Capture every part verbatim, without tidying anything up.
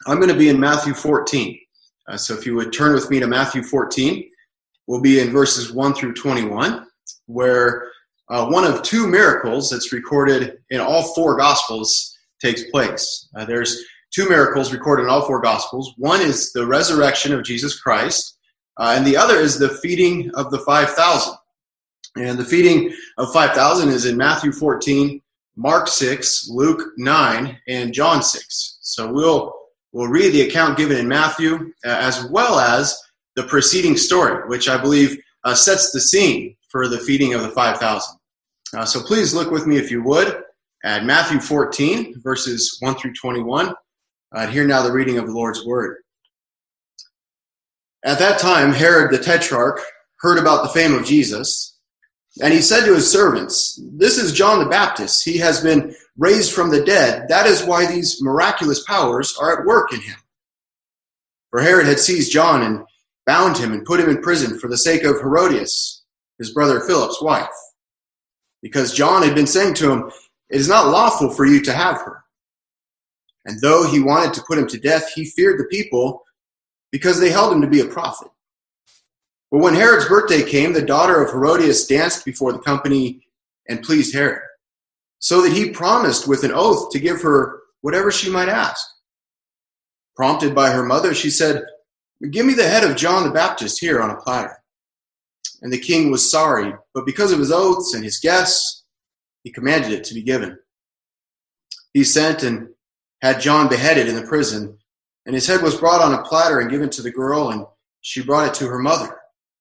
I'm going to be in Matthew fourteen. Uh, so if you would turn with me to Matthew fourteen, we'll be in verses one through twenty-one, where uh, one of two miracles that's recorded in all four Gospels takes place. Uh, there's two miracles recorded in all four Gospels. One is the resurrection of Jesus Christ, uh, and the other is the feeding of the five thousand. And the feeding of five thousand is in Matthew fourteen, Mark six, Luke nine, and John six. So we'll we'll read the account given in Matthew, uh, as well as the preceding story, which I believe uh, sets the scene for the feeding of the five thousand. Uh, so please look with me, if you would, at Matthew fourteen, verses one through twenty-one. Uh, hear now the reading of the Lord's Word. At that time, Herod the Tetrarch heard about the fame of Jesus, and he said to his servants, "This is John the Baptist. He has been raised from the dead. That is why these miraculous powers are at work in him." For Herod had seized John and bound him and put him in prison for the sake of Herodias, his brother Philip's wife, because John had been saying to him, "It is not lawful for you to have her." And though he wanted to put him to death, he feared the people because they held him to be a prophet. But when Herod's birthday came, the daughter of Herodias danced before the company and pleased Herod, so that he promised with an oath to give her whatever she might ask. Prompted by her mother, she said, "Give me the head of John the Baptist here on a platter." And the king was sorry, but because of his oaths and his guests, he commanded it to be given. He sent and had John beheaded in the prison, and his head was brought on a platter and given to the girl, and she brought it to her mother.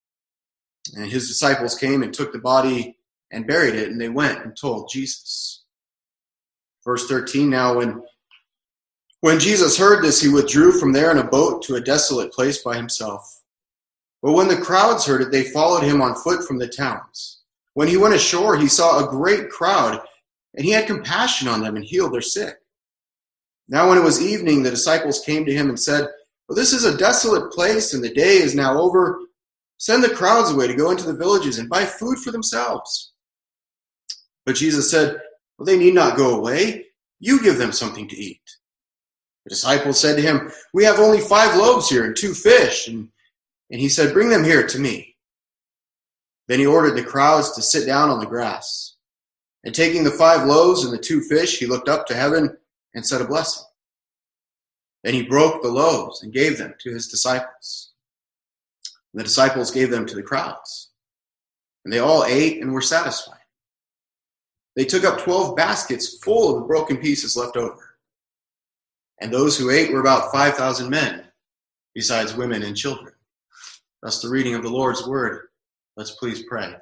And his disciples came and took the body and buried it, and they went and told Jesus. Verse thirteen, now when, when Jesus heard this, he withdrew from there in a boat to a desolate place by himself. But when the crowds heard it, they followed him on foot from the towns. When he went ashore, he saw a great crowd, and he had compassion on them and healed their sick. Now when it was evening, the disciples came to him and said, "Well, this is a desolate place, and the day is now over. Send the crowds away to go into the villages and buy food for themselves." But Jesus said, "Well, they need not go away. You give them something to eat." The disciples said to him, "We have only five loaves here and two fish." And, and he said, "Bring them here to me." Then he ordered the crowds to sit down on the grass. And taking the five loaves and the two fish, he looked up to heaven and said a blessing. Then he broke the loaves and gave them to his disciples. And the disciples gave them to the crowds. And they all ate and were satisfied. They took up twelve baskets full of the broken pieces left over. And those who ate were about five thousand men, besides women and children. Thus the reading of the Lord's word. Let's please pray.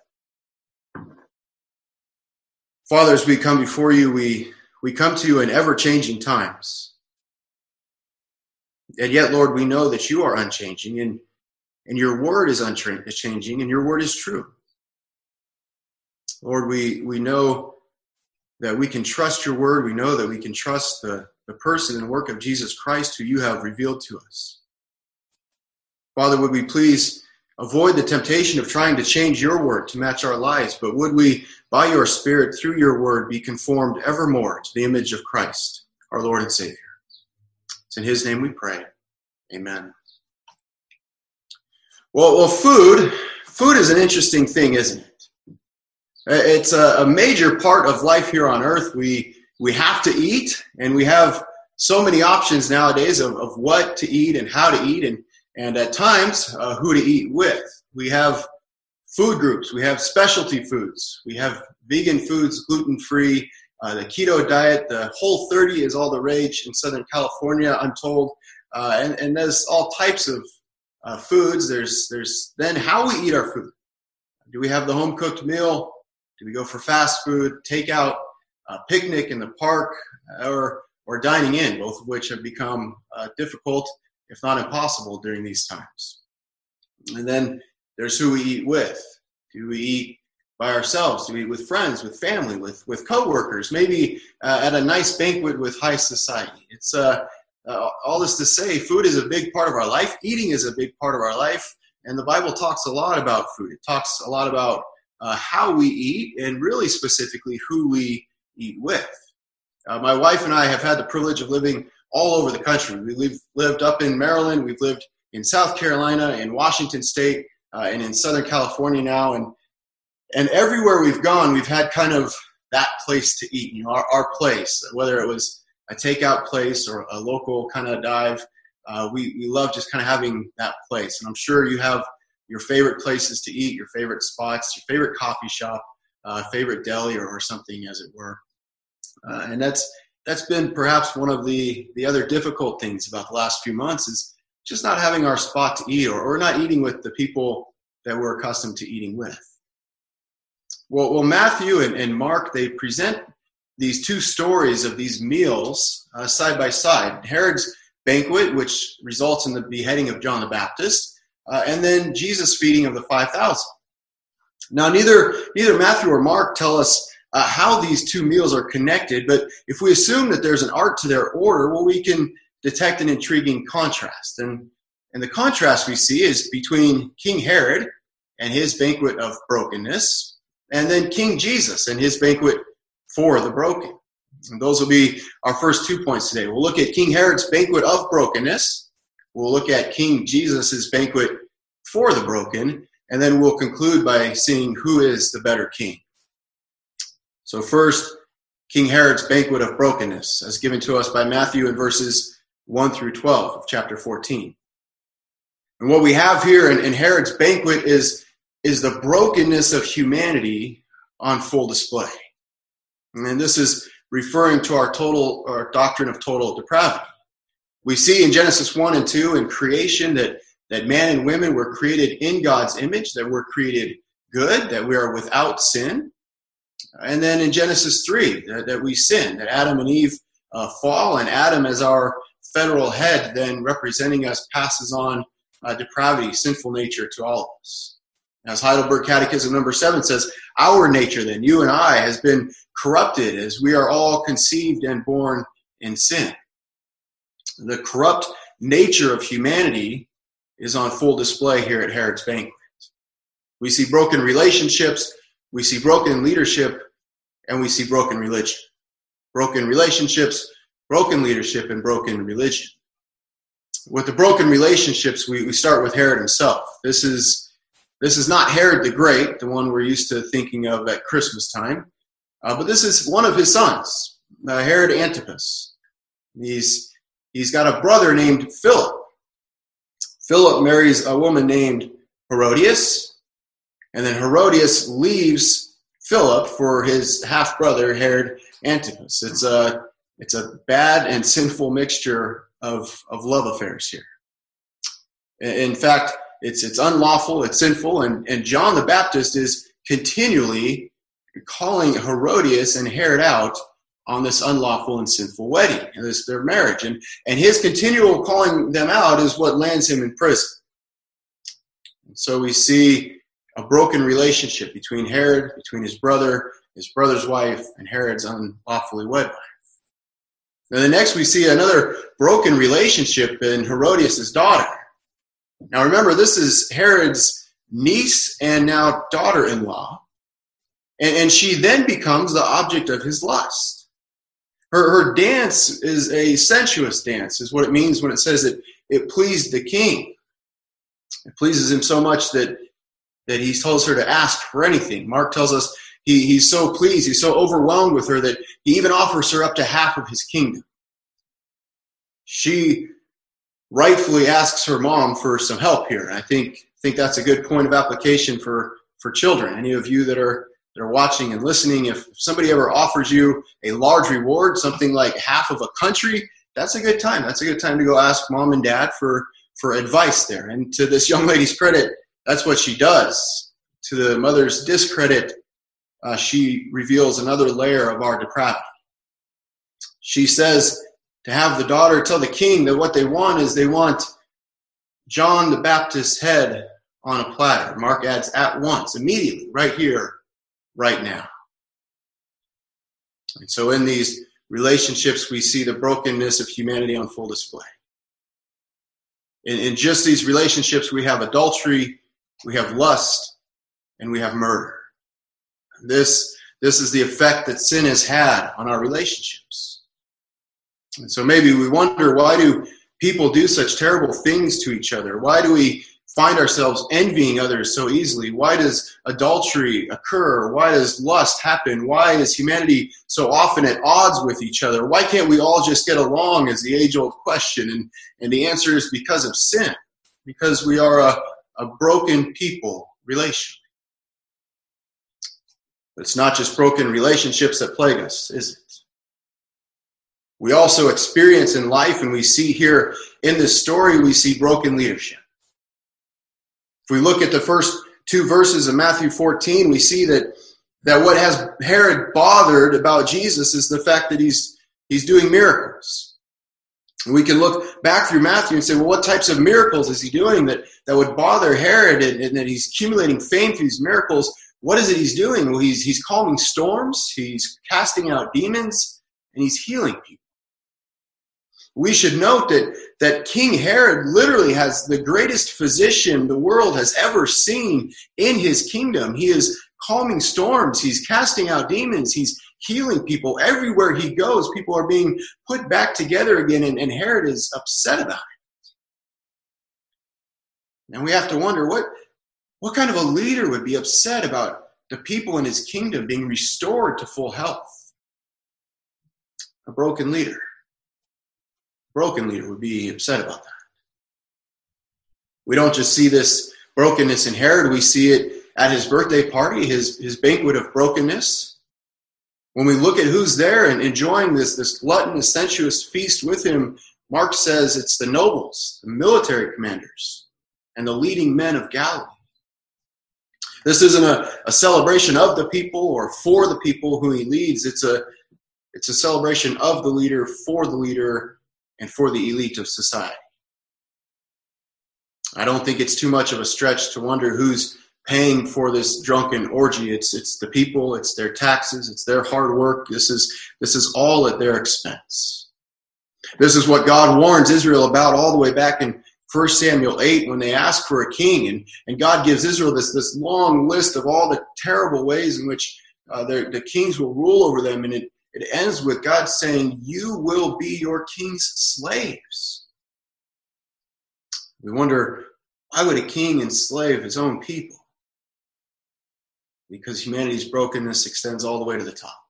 Father, as we come before you, we, we come to you in ever-changing times. And yet, Lord, we know that you are unchanging, and, and your word is unchanging, and your word is true. Lord, we, we know that we can trust your word. We know that we can trust the, the person and work of Jesus Christ, who you have revealed to us. Father, would we please avoid the temptation of trying to change your word to match our lives, but would we, by your Spirit, through your word, be conformed evermore to the image of Christ, our Lord and Savior. It's in his name we pray. Amen. Well, well, food, food is an interesting thing, isn't it? It's a, a major part of life here on earth. We we have to eat, and we have so many options nowadays of, of what to eat and how to eat, and, and at times, uh, who to eat with. We have food groups. We have specialty foods. We have vegan foods, gluten-free, uh, the keto diet. The Whole thirty is all the rage in Southern California, I'm told. Uh, and, and there's all types of uh, foods. There's there's then how we eat our food. Do we have the home-cooked meal? Do we go for fast food, takeout, uh, picnic in the park, or or dining in, both of which have become uh, difficult, if not impossible, during these times? And then there's who we eat with. Do we eat by ourselves? Do we eat with friends, with family, with, with coworkers, maybe uh, at a nice banquet with high society? It's uh, uh, all this to say, food is a big part of our life. Eating is a big part of our life. And the Bible talks a lot about food. It talks a lot about uh, how we eat, and really specifically who we eat with. Uh, my wife and I have had the privilege of living all over the country. We live, lived up in Maryland. We've lived in South Carolina, in Washington State, uh, and in Southern California now. And and everywhere we've gone, we've had kind of that place to eat, you know, our, our place, whether it was a takeout place or a local kind of dive. Uh, we, we love just kind of having that place. And I'm sure you have your favorite places to eat, your favorite spots, your favorite coffee shop, uh, favorite deli or, or something, as it were. Uh, and that's that's been perhaps one of the, the other difficult things about the last few months is just not having our spot to eat or, or not eating with the people that we're accustomed to eating with. Well, well Matthew and, and Mark, they present these two stories of these meals uh, side by side. Herod's banquet, which results in the beheading of John the Baptist, uh, and then Jesus' feeding of the five thousand. Now, neither, neither Matthew or Mark tell us uh, how these two meals are connected, but if we assume that there's an art to their order, well, we can detect an intriguing contrast. And, and the contrast we see is between King Herod and his banquet of brokenness, and then King Jesus and his banquet for the broken. And those will be our first two points today. We'll look at King Herod's banquet of brokenness. We'll look at King Jesus' banquet for the broken. And then we'll conclude by seeing who is the better king. So first, King Herod's banquet of brokenness, as given to us by Matthew in verses one through twelve of chapter fourteen. And what we have here in, in Herod's banquet is, is the brokenness of humanity on full display. And this is referring to our total our doctrine of total depravity. We see in Genesis one and two in creation that, that man and women were created in God's image, that we're created good, that we are without sin. And then in Genesis three, that, that we sin, that Adam and Eve uh, fall, and Adam as our federal head, then representing us, passes on uh, depravity, sinful nature to all of us. As Heidelberg Catechism number seven says, our nature then, you and I, has been corrupted as we are all conceived and born in sin. The corrupt nature of humanity is on full display here at Herod's banquet. We see broken relationships, we see broken leadership, and we see broken religion. Broken relationships, broken leadership, and broken religion. With the broken relationships, we, we start with Herod himself. This is This is not Herod the Great, the one we're used to thinking of at Christmas time, uh, but this is one of his sons, uh, Herod Antipas. He's, he's got a brother named Philip. Philip marries a woman named Herodias, and then Herodias leaves Philip for his half-brother, Herod Antipas. It's a, it's a bad and sinful mixture of, of love affairs here. In fact, It's it's unlawful, it's sinful, and, and John the Baptist is continually calling Herodias and Herod out on this unlawful and sinful wedding, and this their marriage. And, and his continual calling them out is what lands him in prison. And so we see a broken relationship between Herod, between his brother, his brother's wife, and Herod's unlawfully wed wife. And then next we see another broken relationship in Herodias' daughter. Now remember, this is Herod's niece and now daughter-in-law, and, and she then becomes the object of his lust. Her, her dance is a sensuous dance, is what it means when it says that it pleased the king. It pleases him so much that, that he tells her to ask for anything. Mark tells us he, he's so pleased, he's so overwhelmed with her that he even offers her up to half of his kingdom. She rightfully asks her mom for some help here. And I think think that's a good point of application for, for children. Any of you that are that are watching and listening, if somebody ever offers you a large reward, something like half of a country, that's a good time. That's a good time to go ask mom and dad for, for advice there. And to this young lady's credit, that's what she does. To the mother's discredit, uh, she reveals another layer of our depravity. She says to have the daughter tell the king that what they want is they want John the Baptist's head on a platter. Mark adds at once, immediately, right here, right now. And so in these relationships, we see the brokenness of humanity on full display. In, in just these relationships, we have adultery, we have lust, and we have murder. This, this is the effect that sin has had on our relationships. And so maybe we wonder, why do people do such terrible things to each other? Why do we find ourselves envying others so easily? Why does adultery occur? Why does lust happen? Why is humanity so often at odds with each other? Why can't we all just get along, is the age-old question. And, and the answer is because of sin, because we are a, a broken people relationally. But it's not just broken relationships that plague us, is it? We also experience in life, and we see here in this story, we see broken leadership. If we look at the first two verses of Matthew fourteen, we see that, that what has Herod bothered about Jesus is the fact that he's, he's doing miracles. And we can look back through Matthew and say, well, what types of miracles is he doing that, that would bother Herod, and, and that he's accumulating fame through these miracles? What is it he's doing? Well, he's, he's calming storms, he's casting out demons, and he's healing people. We should note that, that King Herod literally has the greatest physician the world has ever seen in his kingdom. He is calming storms. He's casting out demons. He's healing people. Everywhere he goes, people are being put back together again, and, and Herod is upset about it. And we have to wonder, what, what kind of a leader would be upset about the people in his kingdom being restored to full health? A broken leader. Broken leader would be upset about that. We don't just see this brokenness in Herod, we see it at his birthday party, his, his banquet of brokenness. When we look at who's there and enjoying this, this gluttonous, sensuous feast with him, Mark says it's the nobles, the military commanders, and the leading men of Galilee. This isn't a, a celebration of the people or for the people who he leads. It's a, it's a celebration of the leader, for the leader, and for the elite of society. I don't think it's too much of a stretch to wonder who's paying for this drunken orgy. It's it's the people, it's their taxes, it's their hard work. This is this is all at their expense. This is what God warns Israel about all the way back in First Samuel eight when they ask for a king. And, and God gives Israel this, this long list of all the terrible ways in which uh, the kings will rule over them. And it It ends with God saying, you will be your king's slaves. We wonder, why would a king enslave his own people? Because humanity's brokenness extends all the way to the top.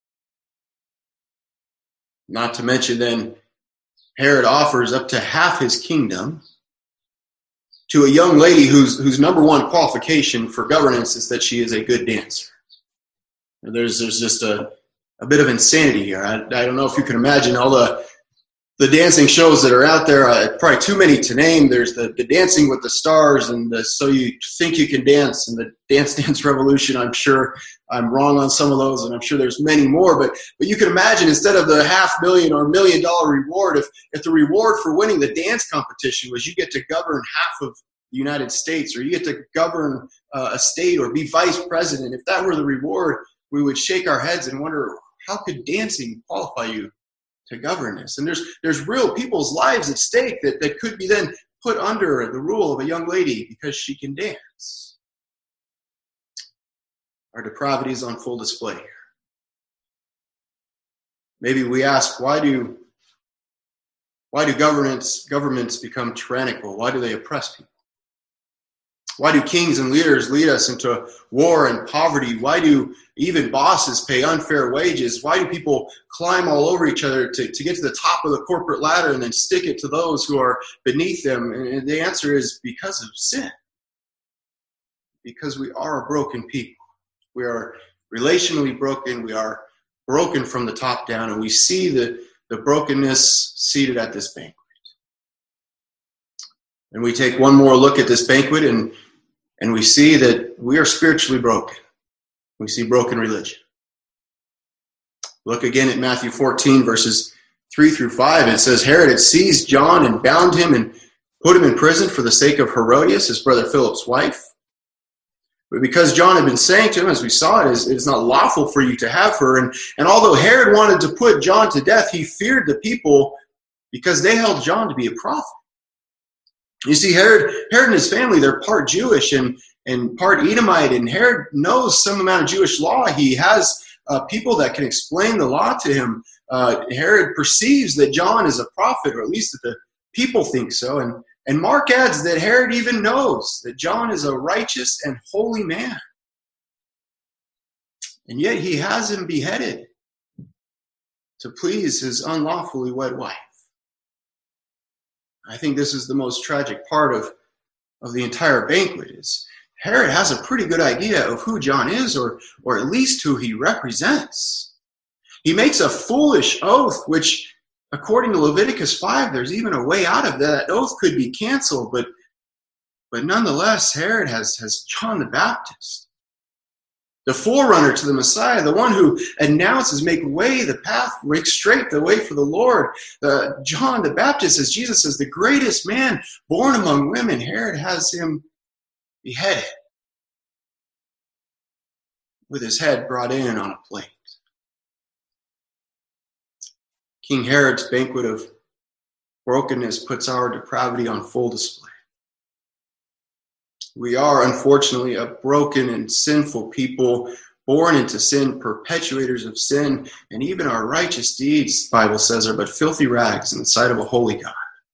Not to mention then, Herod offers up to half his kingdom to a young lady whose, whose number one qualification for governance is that she is a good dancer. There's, there's just a A bit of insanity here. I, I don't know if you can imagine all the the dancing shows that are out there. Uh, probably too many to name. There's the, the Dancing with the Stars, and the So You Think You Can Dance, and the Dance Dance Revolution. I'm sure I'm wrong on some of those, and I'm sure there's many more. But but you can imagine, instead of the half million or million dollar reward, if if the reward for winning the dance competition was you get to govern half of the United States, or you get to govern uh, a state, or be vice president, if that were the reward, we would shake our heads and wonder, how could dancing qualify you to govern this? And there's there's real people's lives at stake that, that could be then put under the rule of a young lady because she can dance. Our depravity is on full display here. Maybe we ask, why do why do governments governments become tyrannical? Why do they oppress people? Why do kings and leaders lead us into war and poverty? Why do even bosses pay unfair wages? Why do people climb all over each other to, to get to the top of the corporate ladder and then stick it to those who are beneath them? And the answer is because of sin. Because we are a broken people. We are relationally broken. We are broken from the top down. And we see the, the brokenness seated at this banquet. And we take one more look at this banquet, and And we see that we are spiritually broken. We see broken religion. Look again at Matthew fourteen, verses three through five. It says, Herod had seized John and bound him and put him in prison for the sake of Herodias, his brother Philip's wife. But because John had been saying to him, as we saw, it is, it is not lawful for you to have her. And, and although Herod wanted to put John to death, he feared the people because they held John to be a prophet. You see, Herod, Herod and his family, they're part Jewish and, and part Edomite, and Herod knows some amount of Jewish law. He has uh, people that can explain the law to him. Uh, Herod perceives that John is a prophet, or at least that the people think so. And, and Mark adds that Herod even knows that John is a righteous and holy man. And yet he has him beheaded to please his unlawfully wed wife. I think this is the most tragic part of, of the entire banquet. Is Herod has a pretty good idea of who John is, or, or at least who he represents. He makes a foolish oath, which, according to Leviticus five, there's even a way out of that. That oath could be canceled, but, but nonetheless, Herod has, has John the Baptist, the forerunner to the Messiah, the one who announces, make way the path, make straight the way for the Lord. Uh, John the Baptist, as Jesus says, the greatest man born among women. Herod has him beheaded, with his head brought in on a plate. King Herod's banquet of brokenness puts our depravity on full display. We are, unfortunately, a broken and sinful people, born into sin, perpetuators of sin, and even our righteous deeds, the Bible says, are but filthy rags in the sight of a holy God.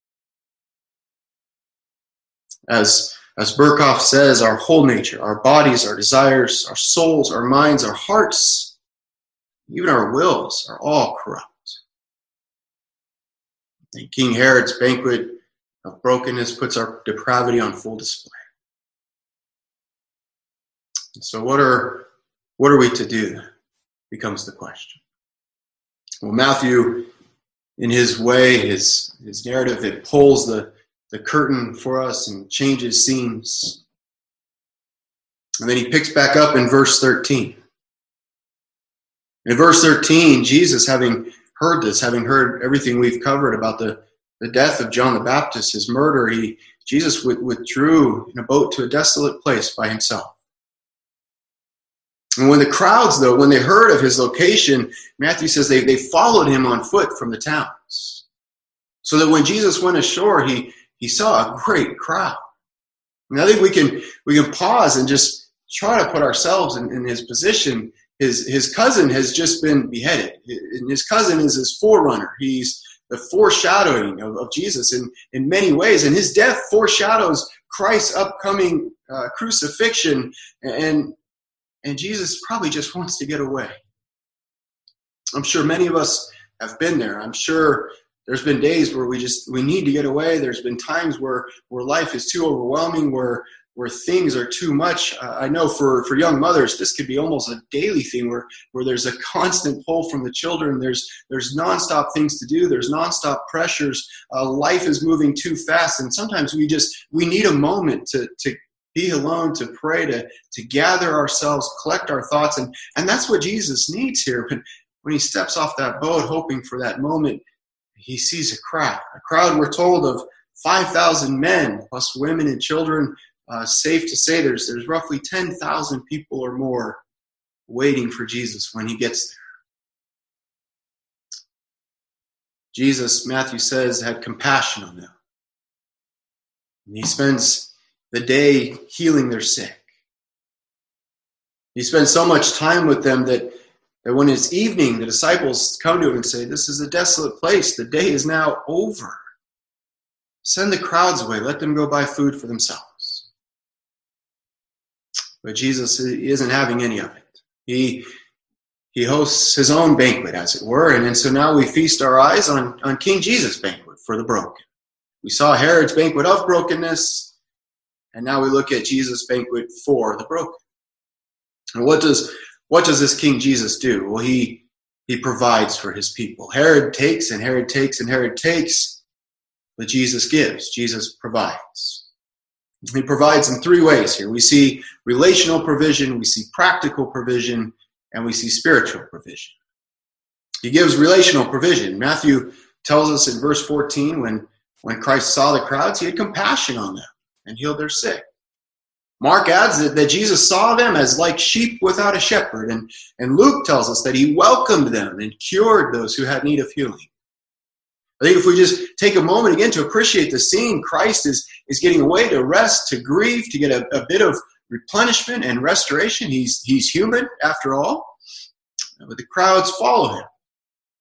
As, as Berkhoff says, our whole nature, our bodies, our desires, our souls, our minds, our hearts, even our wills are all corrupt. And King Herod's banquet of brokenness puts our depravity on full display. So what are what are we to do, becomes the question. Well, Matthew, in his way, his, his narrative, it pulls the, the curtain for us and changes scenes. And then he picks back up in verse thirteen. In verse thirteen, Jesus, having heard this, having heard everything we've covered about the, the death of John the Baptist, his murder, he Jesus withdrew in a boat to a desolate place by himself. And when the crowds, though, when they heard of his location, Matthew says they, they followed him on foot from the towns. So that when Jesus went ashore, he, he saw a great crowd. And I think we can we can pause and just try to put ourselves in, in his position. His his cousin has just been beheaded. And his cousin is his forerunner. He's the foreshadowing of, of Jesus in, in many ways. And his death foreshadows Christ's upcoming uh, crucifixion. And And Jesus probably just wants to get away. I'm sure many of us have been there. I'm sure there's been days where we just, we need to get away. There's been times where, where life is too overwhelming, where, where things are too much. Uh, I know for, for young mothers, this could be almost a daily thing where, where there's a constant pull from the children. There's, there's nonstop things to do. There's nonstop pressures. Uh, life is moving too fast. And sometimes we just, we need a moment to, to, be alone, to pray, to, to gather ourselves, collect our thoughts. And, and that's what Jesus needs here. When, when he steps off that boat, hoping for that moment, he sees a crowd. A crowd, we're told, of five thousand men, plus women and children. Uh, safe to say there's, there's roughly ten thousand people or more waiting for Jesus when he gets there. Jesus, Matthew says, had compassion on them. And he spends the day healing their sick. He spends so much time with them that, that when it's evening, the disciples come to him and say, "This is a desolate place. The day is now over. Send the crowds away. Let them go buy food for themselves." But Jesus isn't having any of it. He, he hosts his own banquet, as it were. And, and so now we feast our eyes on, on King Jesus' banquet for the broken. We saw Herod's banquet of brokenness. And now we look at Jesus' banquet for the broken. And what does what does this King Jesus do? Well, he he provides for his people. Herod takes and Herod takes and Herod takes, but Jesus gives. Jesus provides. He provides in three ways here. We see relational provision, we see practical provision, and we see spiritual provision. He gives relational provision. Matthew tells us in verse fourteen, when, when Christ saw the crowds, he had compassion on them and healed their sick. Mark adds that, that Jesus saw them as like sheep without a shepherd. And, and Luke tells us that he welcomed them and cured those who had need of healing. I think if we just take a moment again to appreciate the scene, Christ is, is getting away to rest, to grieve, to get a, a bit of replenishment and restoration. He's, he's human, after all. But the crowds follow him.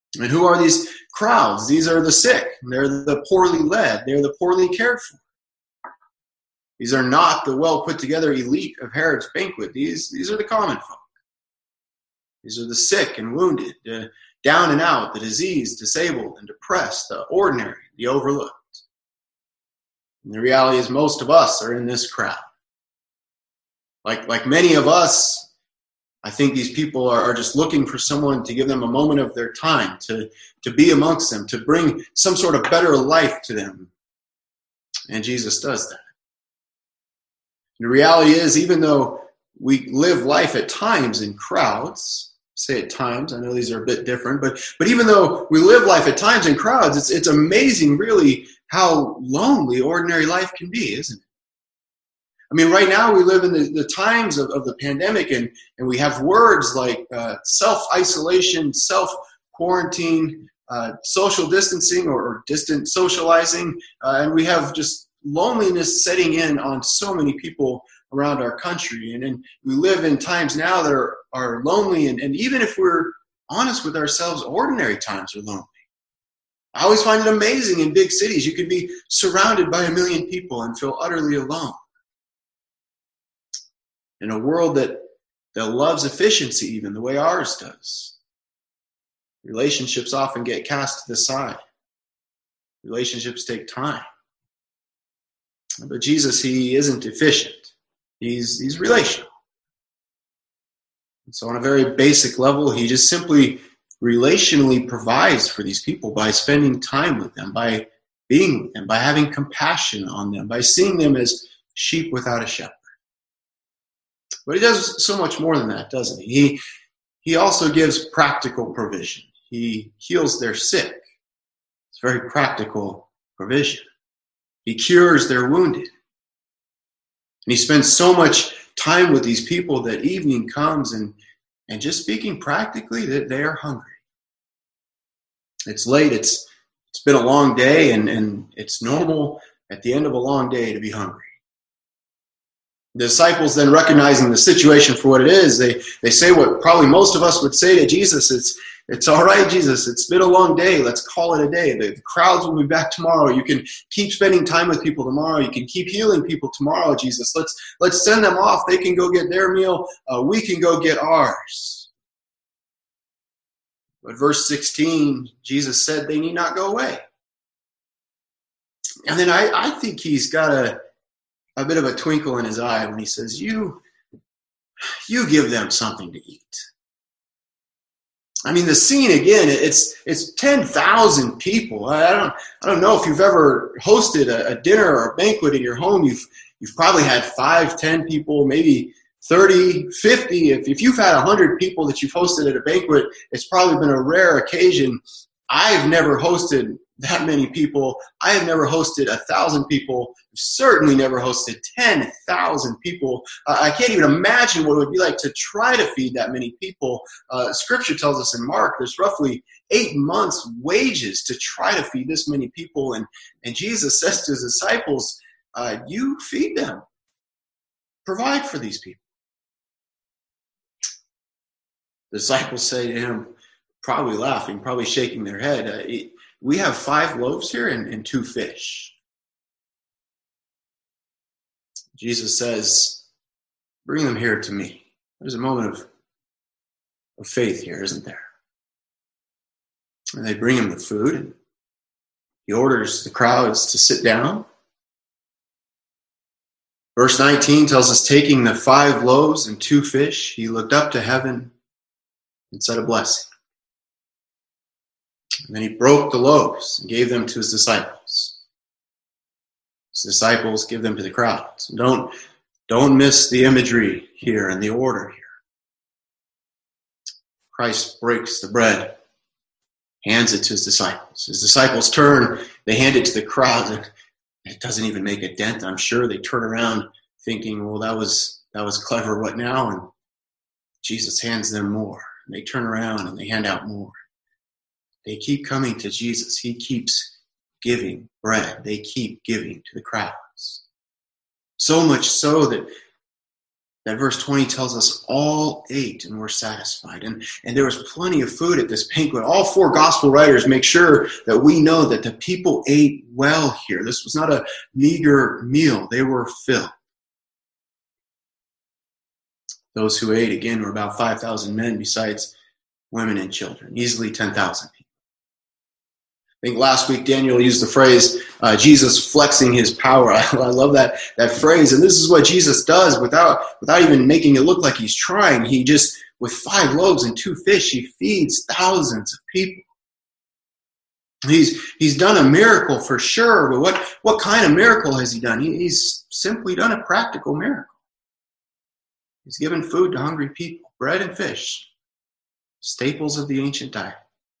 And who are these crowds? These are the sick. They're the poorly led. They're the poorly cared for. These are not the well put together elite of Herod's banquet. These, these are the common folk. These are the sick and wounded, the down and out, the diseased, disabled, and depressed, the ordinary, the overlooked. And the reality is most of us are in this crowd. Like, like many of us, I think these people are, are just looking for someone to give them a moment of their time, to, to be amongst them, to bring some sort of better life to them. And Jesus does that. And the reality is, even though we live life at times in crowds, say at times, I know these are a bit different, but but even though we live life at times in crowds, it's it's amazing really how lonely ordinary life can be, isn't it? I mean, right now we live in the, the times of, of the pandemic, and, and we have words like uh, self-isolation, self-quarantine, uh, social distancing or, or distant socializing, uh, and we have just loneliness setting in on so many people around our country. And, and we live in times now that are, are lonely, and, and even if we're honest with ourselves, ordinary times are lonely. I always find it amazing in big cities. You can be surrounded by a million people and feel utterly alone. In a world that, that loves efficiency even the way ours does, relationships often get cast to the side. Relationships take time. But Jesus, he isn't efficient. He's, he's relational. And so on a very basic level, he just simply relationally provides for these people by spending time with them, by being with them, by having compassion on them, by seeing them as sheep without a shepherd. But he does so much more than that, doesn't he? He, he also gives practical provision. He heals their sick. It's very practical provision. He cures their wounded. And he spends so much time with these people that evening comes, and, and just speaking practically, that they are hungry. It's late, it's it's been a long day, and, and it's normal at the end of a long day to be hungry. The disciples then, recognizing the situation for what it is, they, they say what probably most of us would say to Jesus. It's, it's all right, Jesus, it's been a long day. Let's call it a day. The, the crowds will be back tomorrow. You can keep spending time with people tomorrow. You can keep healing people tomorrow, Jesus. Let's, let's send them off. They can go get their meal. Uh, we can go get ours. But verse sixteen, Jesus said they need not go away. And then I, I think he's got a, a bit of a twinkle in his eye when he says, you, you give them something to eat. I mean, the scene again, it's it's ten thousand people. I don't I don't know if you've ever hosted a, a dinner or a banquet in your home. You've you've probably had five, ten people, maybe thirty, fifty. If, if you've had one hundred people that you've hosted at a banquet, it's probably been a rare occasion. I've never hosted that many people. I have never hosted a thousand people. Certainly never hosted ten thousand people. Uh, I can't even imagine what it would be like to try to feed that many people. Uh, scripture tells us in Mark there's roughly eight months' wages to try to feed this many people. And, and Jesus says to his disciples, uh, you feed them. Provide for these people. The disciples say to him, probably laughing, probably shaking their head, uh, it, we have five loaves here and, and two fish. Jesus says, bring them here to me. There's a moment of, of faith here, isn't there? And they bring him the food. And he orders the crowds to sit down. Verse nineteen tells us, taking the five loaves and two fish, he looked up to heaven and said a blessing. And then he broke the loaves and gave them to his disciples. His disciples give them to the crowds. Don't, don't miss the imagery here and the order here. Christ breaks the bread, hands it to his disciples. His disciples turn, they hand it to the crowd, and it doesn't even make a dent. I'm sure they turn around thinking, well, that was that was clever. What now? And Jesus hands them more. And they turn around and they hand out more. They keep coming to Jesus. He keeps giving bread. They keep giving to the crowds. So much so that, that verse twenty tells us all ate and were satisfied. And, and there was plenty of food at this banquet. All four gospel writers make sure that we know that the people ate well here. This was not a meager meal. They were filled. Those who ate, again, were about five thousand men besides women and children. Easily ten thousand people. I think last week Daniel used the phrase, uh, Jesus flexing his power. I, I love that, that phrase. And this is what Jesus does without, without even making it look like he's trying. He just, with five loaves and two fish, he feeds thousands of people. He's, he's done a miracle for sure, but what, what kind of miracle has he done? He, he's simply done a practical miracle. He's given food to hungry people, bread and fish, staples of the ancient diet.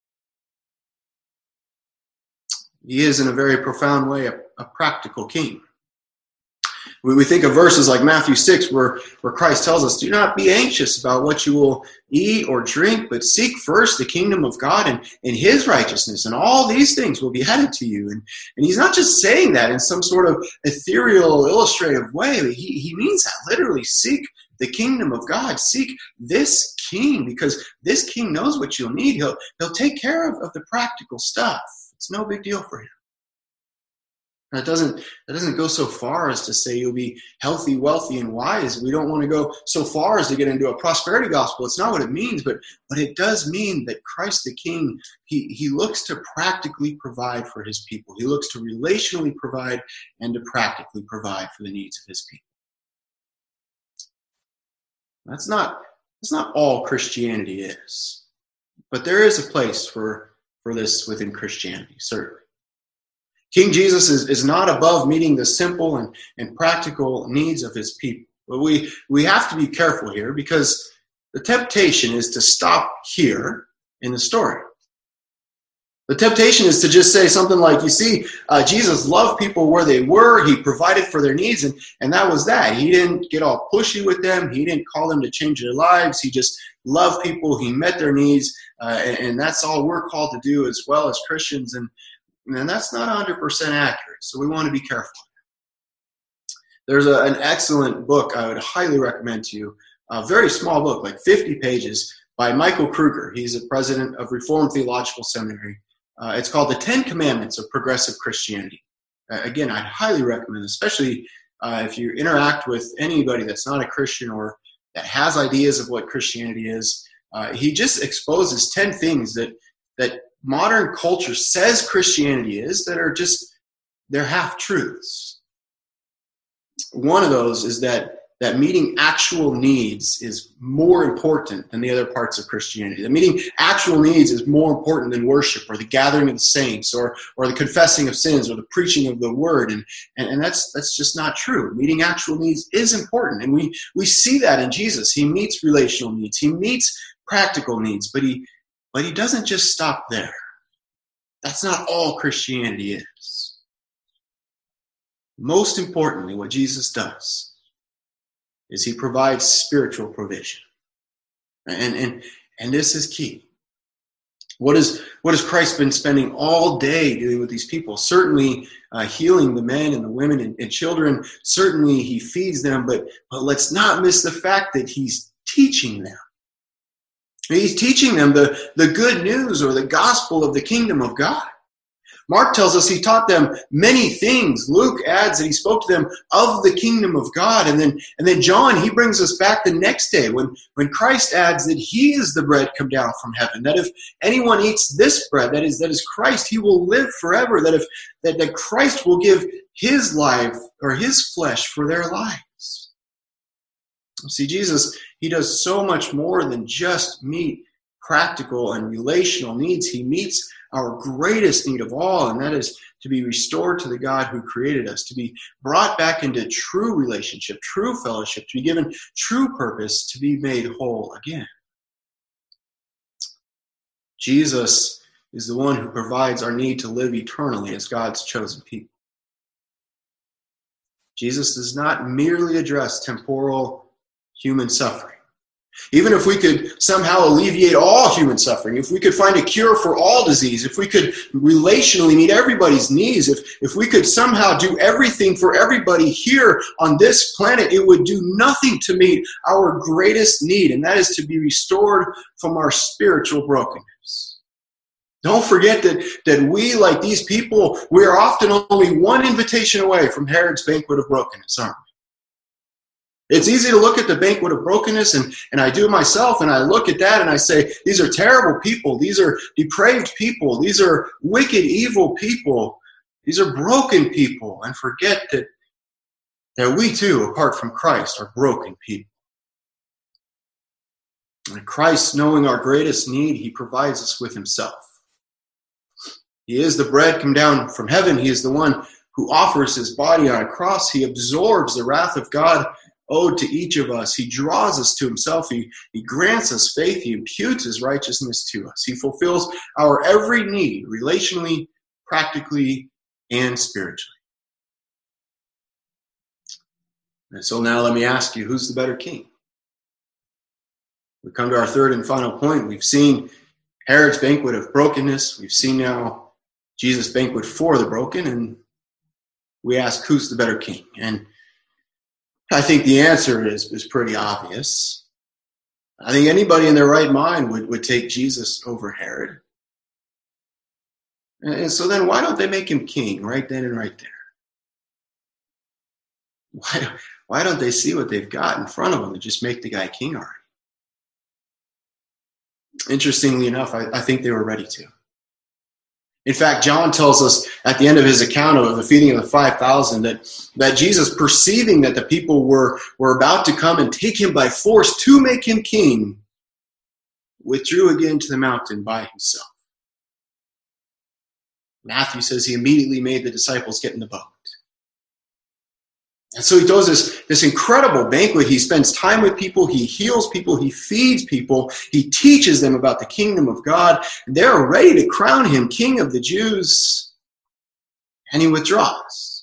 He is, in a very profound way, a, a practical king. We, we think of verses like Matthew six, where, where Christ tells us, do not be anxious about what you will eat or drink, but seek first the kingdom of God and, and his righteousness, and all these things will be added to you. And, and he's not just saying that in some sort of ethereal, illustrative way. But he, he means that literally. Seek the kingdom of God. Seek this king, because this king knows what you'll need. He'll, he'll take care of, of the practical stuff. It's no big deal for him. That doesn't, that doesn't go so far as to say you'll be healthy, wealthy, and wise. We don't want to go so far as to get into a prosperity gospel. It's not what it means, but, but it does mean that Christ the King, he, he looks to practically provide for his people. He looks to relationally provide and to practically provide for the needs of his people. That's not, that's not all Christianity is. But there is a place for for this within Christianity, certainly. King Jesus is, is not above meeting the simple and, and practical needs of his people. But we, we have to be careful here, because the temptation is to stop here in the story. The temptation is to just say something like, you see, uh, Jesus loved people where they were. He provided for their needs, and, and that was that. He didn't get all pushy with them. He didn't call them to change their lives. He just loved people. He met their needs, uh, and, and that's all we're called to do as well as Christians. And, and that's not one hundred percent accurate, so we want to be careful. There's a, an excellent book I would highly recommend to you, a very small book, like fifty pages, by Michael Kruger. He's a president of Reformed Theological Seminary. Uh, it's called The Ten Commandments of Progressive Christianity. Uh, again, I'd highly recommend, especially uh, if you interact with anybody that's not a Christian or that has ideas of what Christianity is. Uh, he just exposes ten things that that modern culture says Christianity is that are just, they're half-truths. One of those is that that meeting actual needs is more important than the other parts of Christianity. That meeting actual needs is more important than worship or the gathering of the saints or or the confessing of sins or the preaching of the word. And, and, and that's that's just not true. Meeting actual needs is important. And we, we see that in Jesus. He meets relational needs. He meets practical needs. But he, but he doesn't just stop there. That's not all Christianity is. Most importantly, what Jesus does is he provides spiritual provision. And, and, and this is key. What, is, what has Christ been spending all day doing with these people? Certainly uh, healing the men and the women and, and children. Certainly he feeds them, but, but let's not miss the fact that he's teaching them. He's teaching them the, the good news or the gospel of the kingdom of God. Mark tells us he taught them many things. Luke adds that he spoke to them of the kingdom of God. And then, and then John, he brings us back the next day when, when Christ adds that he is the bread come down from heaven. That if anyone eats this bread, that is, that is Christ, he will live forever. That if that, that Christ will give his life or his flesh for their lives. See, Jesus, he does so much more than just meet practical and relational needs. He meets our greatest need of all, and that is to be restored to the God who created us, to be brought back into true relationship, true fellowship, to be given true purpose, to be made whole again. Jesus is the one who provides our need to live eternally as God's chosen people. Jesus does not merely address temporal human suffering. Even if we could somehow alleviate all human suffering, if we could find a cure for all disease, if we could relationally meet everybody's needs, if, if we could somehow do everything for everybody here on this planet, it would do nothing to meet our greatest need, and that is to be restored from our spiritual brokenness. Don't forget that, that we, like these people, we are often only one invitation away from Herod's banquet of brokenness, aren't we? It's easy to look at the banquet of brokenness, and, and I do myself, and I look at that and I say, these are terrible people. These are depraved people. These are wicked, evil people. These are broken people, and forget that, that we too, apart from Christ, are broken people. And Christ, knowing our greatest need, he provides us with himself. He is the bread come down from heaven. He is the one who offers his body on a cross. He absorbs the wrath of God owed to each of us. He draws us to himself. He, he grants us faith. He imputes his righteousness to us. He fulfills our every need, relationally, practically, and spiritually. And so now let me ask you, who's the better king? We come to our third and final point. We've seen Herod's banquet of brokenness. We've seen now Jesus' banquet for the broken, and we ask, who's the better king? And I think the answer is, is pretty obvious. I think anybody in their right mind would, would take Jesus over Herod. And so then why don't they make him king right then and right there? Why, why don't they see what they've got in front of them and just make the guy king already? Interestingly enough, I, I think they were ready to. In fact, John tells us at the end of his account of the feeding of the five thousand that, that Jesus, perceiving that the people were, were about to come and take him by force to make him king, withdrew again to the mountain by himself. Matthew says he immediately made the disciples get in the boat. And so he does this, this incredible banquet. He spends time with people. He heals people. He feeds people. He teaches them about the kingdom of God. And they're ready to crown him king of the Jews. And he withdraws.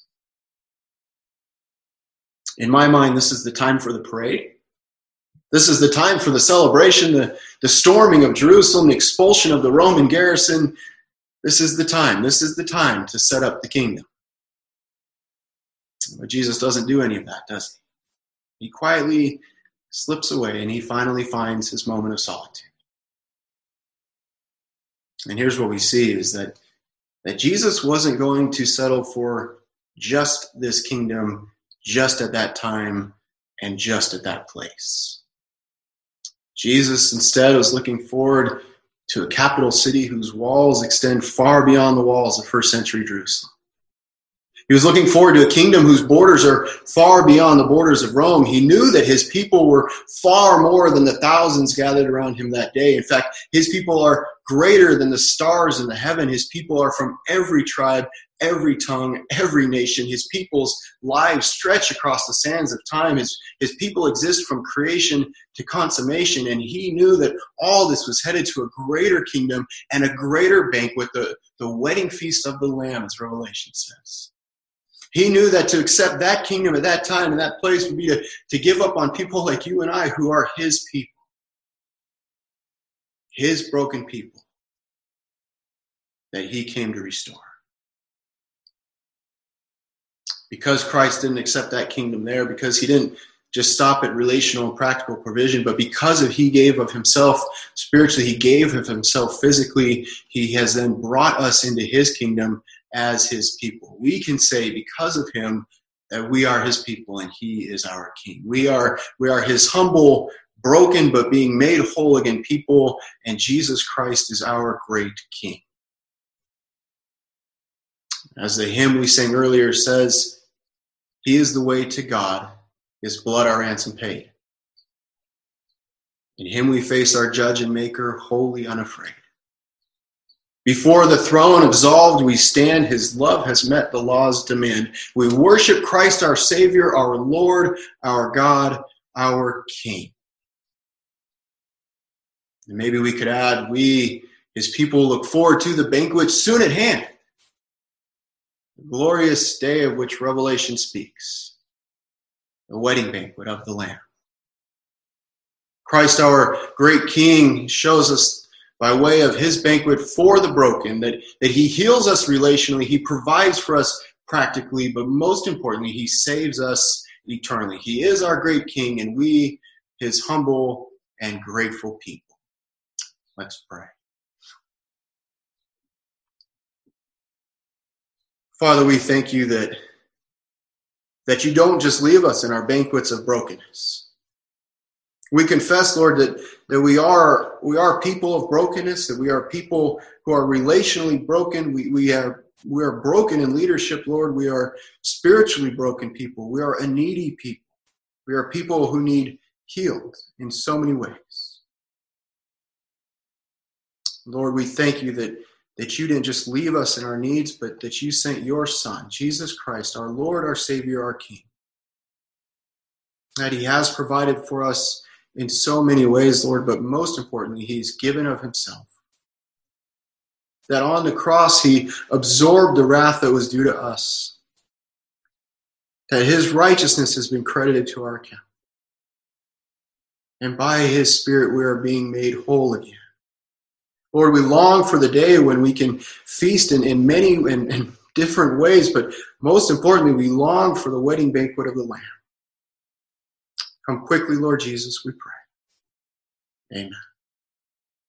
In my mind, this is the time for the parade. This is the time for the celebration, the, the storming of Jerusalem, the expulsion of the Roman garrison. This is the time. This is the time to set up the kingdom. But Jesus doesn't do any of that, does he? He quietly slips away and he finally finds his moment of solitude. And here's what we see is that, that Jesus wasn't going to settle for just this kingdom, just at that time, and just at that place. Jesus instead was looking forward to a capital city whose walls extend far beyond the walls of first century Jerusalem. He was looking forward to a kingdom whose borders are far beyond the borders of Rome. He knew that his people were far more than the thousands gathered around him that day. In fact, his people are greater than the stars in the heaven. His people are from every tribe, every tongue, every nation. His people's lives stretch across the sands of time. His, his people exist from creation to consummation. And he knew that all this was headed to a greater kingdom and a greater banquet, the, the wedding feast of the Lamb, as Revelation says. He knew that to accept that kingdom at that time and that place would be to, to give up on people like you and I who are his people. His broken people that he came to restore. Because Christ didn't accept that kingdom there, because he didn't just stop at relational and practical provision, but because of he gave of himself spiritually, he gave of himself physically, he has then brought us into his kingdom as his people. We can say because of him that we are his people and he is our king. We are, we are his humble, broken, but being made whole again people, and Jesus Christ is our great king. As the hymn we sang earlier says, he is the way to God, his blood our ransom paid. In him we face our judge and maker, wholly unafraid. Before the throne absolved we stand, his love has met the law's demand. We worship Christ our Savior, our Lord, our God, our King. And maybe we could add, we, his people, look forward to the banquet soon at hand. The glorious day of which Revelation speaks. The wedding banquet of the Lamb. Christ, our great King, shows us by way of his banquet for the broken that, that he heals us relationally, he provides for us practically, but most importantly, he saves us eternally. He is our great King, and we, his humble and grateful people. Let's pray. Father, we thank you that, that you don't just leave us in our banquets of brokenness. We confess, Lord, that, that we are we are people of brokenness, that we are people who are relationally broken. We, we, are, we are broken in leadership, Lord. We are spiritually broken people. We are a needy people. We are people who need healed in so many ways. Lord, we thank you that, that you didn't just leave us in our needs, but that you sent your Son, Jesus Christ, our Lord, our Savior, our King. That he has provided for us in so many ways, Lord, but most importantly, he's given of himself. That on the cross, he absorbed the wrath that was due to us. That his righteousness has been credited to our account. And by his Spirit, we are being made whole again. Lord, we long for the day when we can feast in, in many and, and different ways, but most importantly, we long for the wedding banquet of the Lamb. Come quickly, Lord Jesus, we pray. Amen.